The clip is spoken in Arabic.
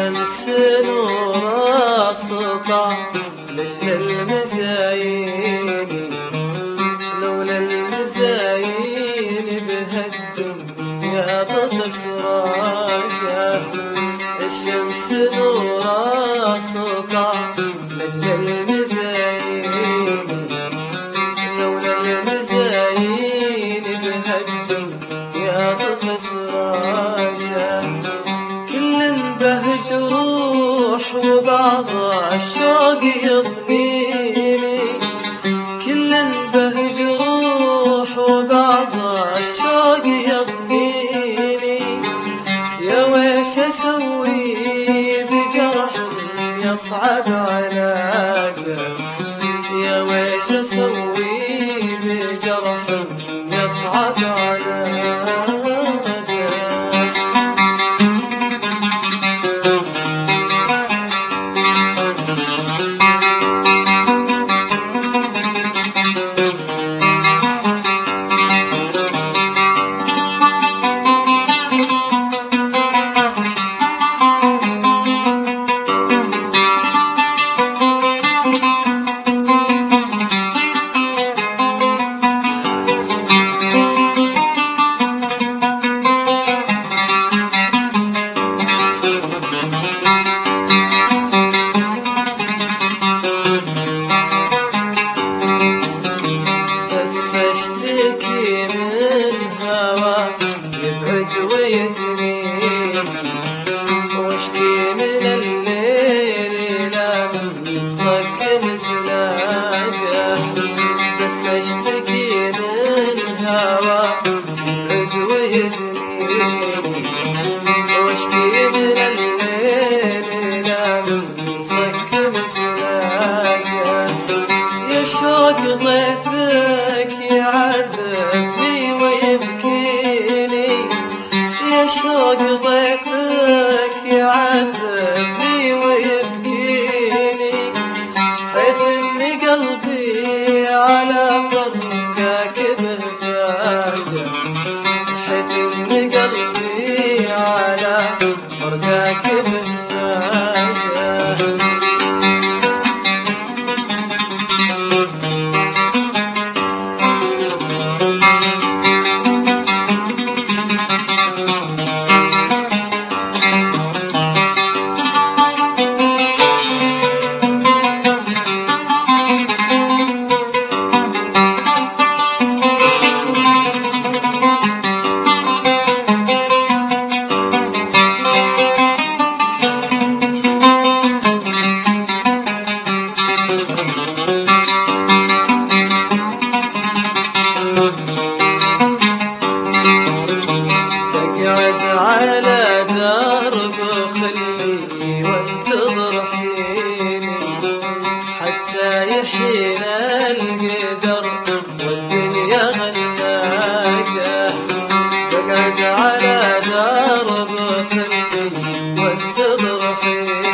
الشمس نور سطع لجل المزاين، لولا المزاين بهالدنيا طفى سراجه. الشمس نور سطع لجل المزاين، لولا المزاين بهالدنيا طفى سراجه. كل بهج روح وبعض الشوق يضنيني، كل بهج روح وبعض الشوق يضنيني. يا ويش اسوي بجرح يصعب علاجه، يا ويش اسوي بجرح يصعب علاجه. اشتكي من هوا يبعد ويدنيني، واشكي من الليل لا صك مزلاجه. بس اشتكي من هوا يبعد ويدنيني، واشكي من الليل لا صك مزلاجه. يا شوق ضيفك يعذبني ويبكيني، يا شوق ضيفك يعذبني ويبكيني. حيث ان قلبي على فرقك بهفاجه، حيث ان قلبي على فرقك بهفاجه. على درب خلي وانتظر حيني، حتى يحين القدر والدنيا غناجه. بقعد على درب خلي وانتظر حيني،